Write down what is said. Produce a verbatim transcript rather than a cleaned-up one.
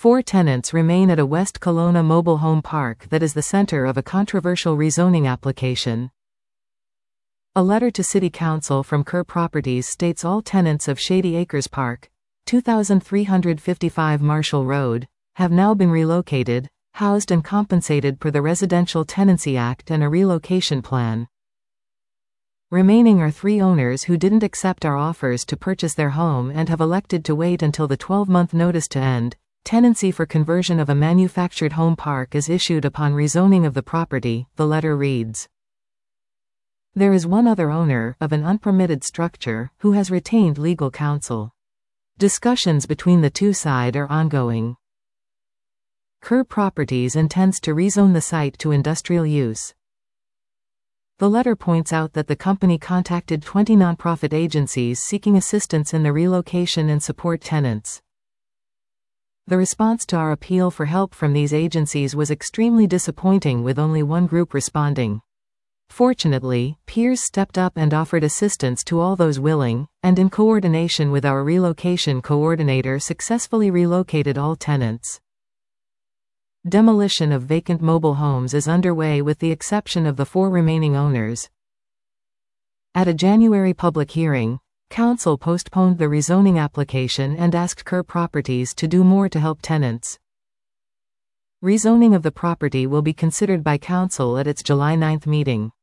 Four tenants remain at a West Kelowna mobile home park that is the center of a controversial rezoning application. A letter to City Council from Kerr Properties states all tenants of Shady Acres Park, two thousand three hundred fifty-five Marshall Road, have now been relocated, housed and compensated per the Residential Tenancy Act and a relocation plan. Remaining are three owners who didn't accept our offers to purchase their home and have elected to wait until the twelve-month notice to end. Tenancy for conversion of a manufactured home park is issued upon rezoning of the property, the letter reads. There is one other owner, of an unpermitted structure, who has retained legal counsel. Discussions between the two sides are ongoing. Kerr Properties intends to rezone the site to industrial use. The letter points out that the company contacted twenty nonprofit agencies seeking assistance in the relocation and support tenants. The response to our appeal for help from these agencies was extremely disappointing, with only one group responding. Fortunately, peers stepped up and offered assistance to all those willing, and in coordination with our relocation coordinator successfully relocated all tenants. Demolition of vacant mobile homes is underway with the exception of the four remaining owners. At a January public hearing, Council postponed the rezoning application and asked Kerr Properties to do more to help tenants. Rezoning of the property will be considered by Council at its July ninth meeting.